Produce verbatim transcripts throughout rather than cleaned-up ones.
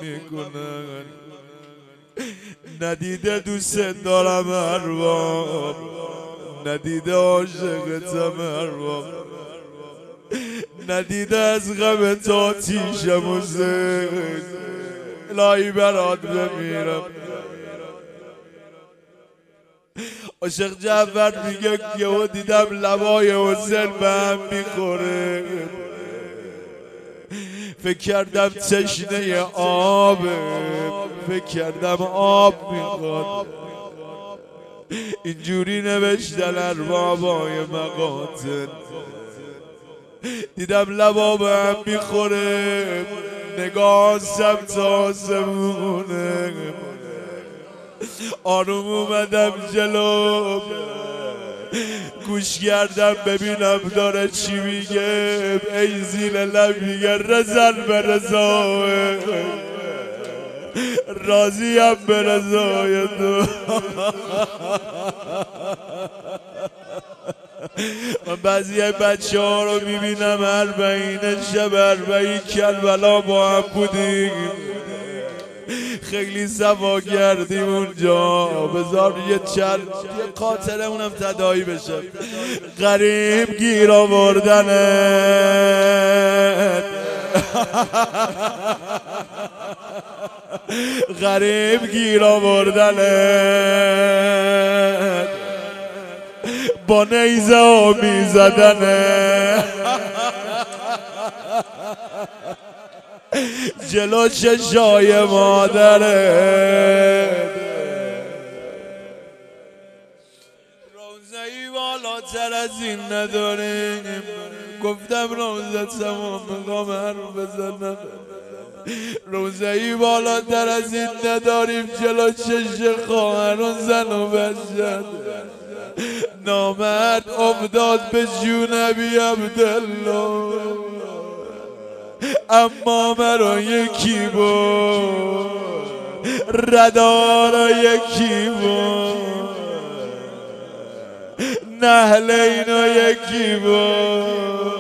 میکنن. ندیده دوست دارم ارباب، ندیده عاشقتم ارباب، ندیده از غم تو آتیشم و زد الهی برات بمیرم. عاشق جعفر میگه یهو دیدم لبای حسین به هم میخوره، فکر کردم تشنه آبه، فکر کردم آب میخواد. اینجوری نوشتن اربابای مقاتل. دیدم لبا به هم میخوره، نگاه سمت آسمونه. آروم اومدم جلو، گوش کردم ببینم داره چی میگه. ای زیر لب میگه رزن به رضای، راضیم به رضای تو. من بعضی های بچه ها رو میبینم اربعین شب اربعین کربلا با هم بودیم، خیلی صفا کردیم اونجا. بذار یه چند یه خاطره اونم تداعی بشه. غریب گیر آوردنت، غریب گیر آوردنت، با نیزه ها میزدنت، جلو چشای مادرت. روزه‌ای بالاتر از این نداریم. گفتم روزه تمام میخوام حرف بزنم. روزه‌ای بالاتر از این نداریم، جلو چش خواهران زن و بچه. نامرد افتاد به جون ابی عبدالله، اما مرا یکی بود، ردارا یکی بود، نهلینو یکی بود.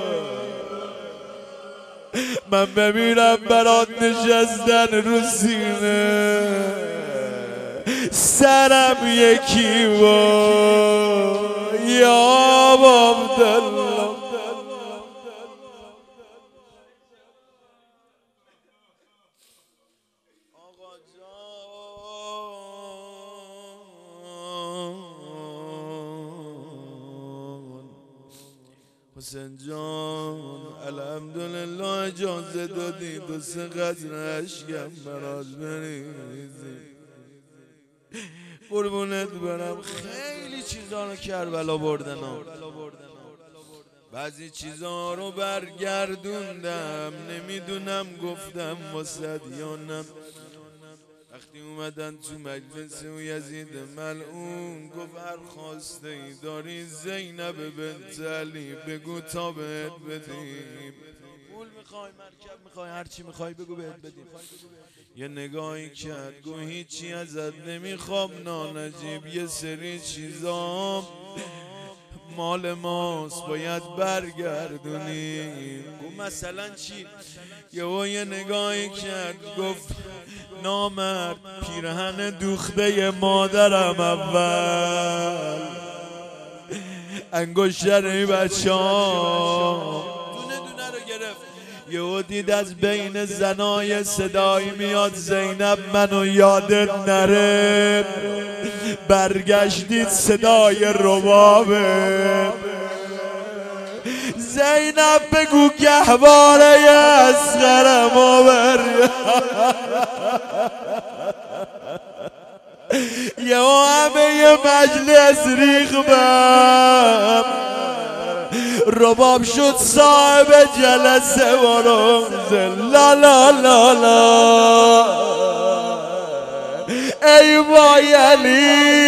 من بمیرم برات نشستن رو سینه، سرم یکی بود یا عبدالله. حسین جان الحمدلله اجازه دادی دو سه قطره اشکم برات بریزی. قربونت برم. خیلی چیزا رو کربلا بردن، بعضی چیزا رو برگردوندم، نمیدونم گفتم واسد یا نه. وقتی اومدن تو مجلس و یزید ملعون گفت هر خواسته ای داری زینب بنت علی بگو تا بهت بدیم. پول میخوای، مرکب میخوای، هرچی میخوای بگو بهت بدیم. یه نگاهی کرد گو هیچی ازت نمیخوام نانجیب، یه سری چیزا مال ماست باید برگردونیم. گو مثلا چی؟ یهو یه نگاهی کرد گفت نامرد پیرهن دوخته مادرم اول، انگشتر بچه ها دونه دونه رو گرفت. یهو دید از بین زنای صدایی میاد زینب منو یادت نره. برگشتید صدای ربابه. زینب بگو گهواره اصغرم آور. یهو همه یه مجلس ریختم، رباب شد صاحب جلسه و رمزه. لا لا لا لا ای وای علی